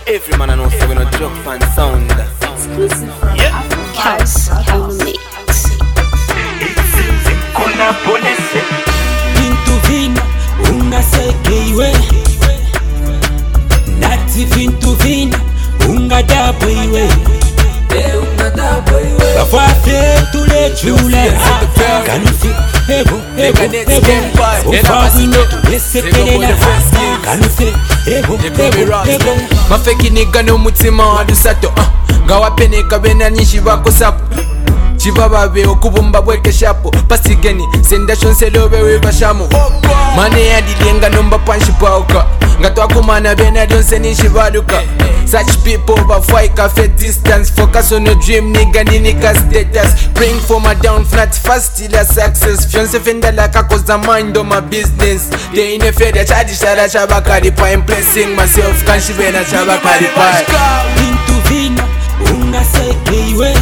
Every man I know so we no joke fan sound. Exclusive from Africa's on the mix. Vintu vina ungasekeiwe, nati vintu vina ungadabwiwe, bafafe tule chule kanufi ebo ufawino tulesekelela kanufi ebo mafeki niga n'umutima wadusato ngawapeneka bena nyinshi bakosapo chivababe okubumba bwekeshapo pasigeni sendashonselo webashamo mane yadilenga nomba panshi pauka ngatwakumana bena lyonse nishibaduka. Such people fight cafe distance. Focus on your dream, nigga, nika status. Praying for my down flat fast till a success. Fiance fenda like I cause I mind on my business. They in a fair charge shara shabakari pa. I'm blessing myself, can't she bena shabakari pa. Vintu vina ungasekeiwe,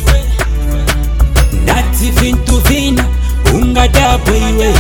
nati vintu vina ungadabwiwe,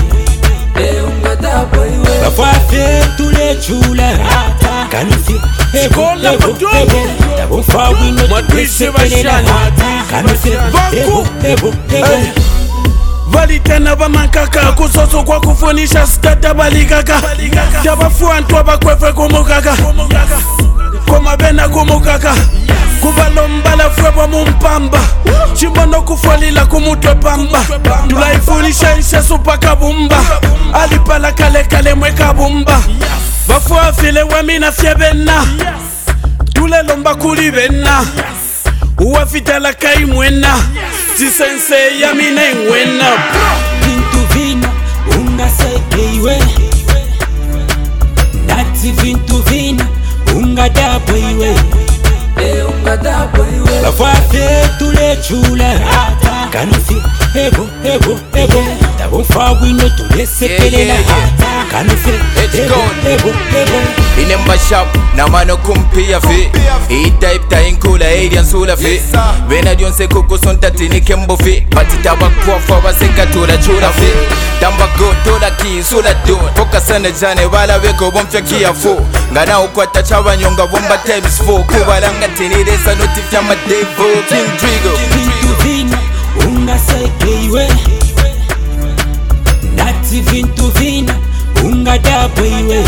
bafafe tule chula kanufi ebo tabufawino tulesekelela kanufi ebo valitana bamankaka kusoso kwa kufunisha skata baligaka tabafuantwa bakwefe kumukaka komabena kumukaka kubalombala fwebwa mumpamba chimbono kufwalila kumutwe pamba tulaifunisha ishesu paka bumba alipala kale kale mweka bumba bafua file wamina fyebena tulelomba kuli bena uwafitala kaimwena zisense yamine ngwena. Vintu vina ungasekeiwe, nati vintu vina ungadabwiwe, bafafe tule chula kanufi ebo tabufawino tulesekelela kanufi ebo inemba shop na mano kumpia fi type ta inkula alien sula fi bena dyonse kuku sontati ni kembo fi batita bakwa fa baseka tura chura fi tamba go tola ki sula do foka sana jane bala beko bomfya kiafu ngana ukwata chabanyonga bomba times 4 kubalanga tiniresa notifya madevo king trigo. Vintu vina ungasekeiwe, nati vintu vina ungadabwiwe,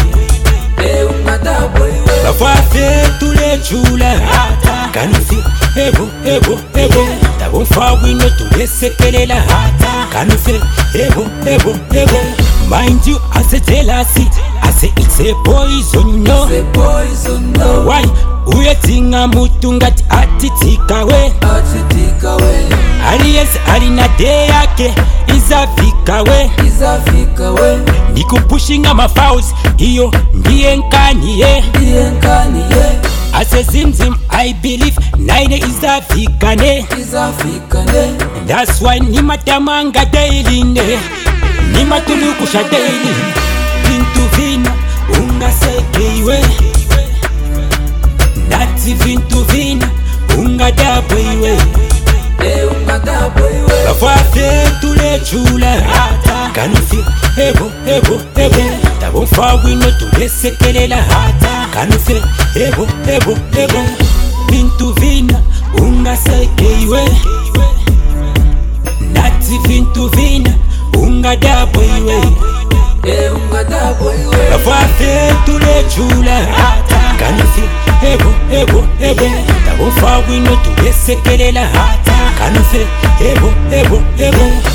bafafe tule chula kanufi ebo tabufawino tulesekelela kanufi ebo mind you as a jealousy, I say it's a poison, no. Why uyetinga mutu ngati atitikawe Aries alina de yake izafikawe nikupushinga mafauzi iyo ndiye nkaniye ase zimzim I believe naine izafikane. That's why nimatamanga daily ne nimatulukusha daily. Vintu vina ungasekeiwe, nati vintu vina ungadabwiwe, bafafe tule chula kanufi ebo tabufawino tulesekelela kanufi ebo vintu vina ungasekeiwe, nati vintu vina ungadabwiwe, bafafe tule chula kanufi ebo tabufawino tulesekelela kanufi ebo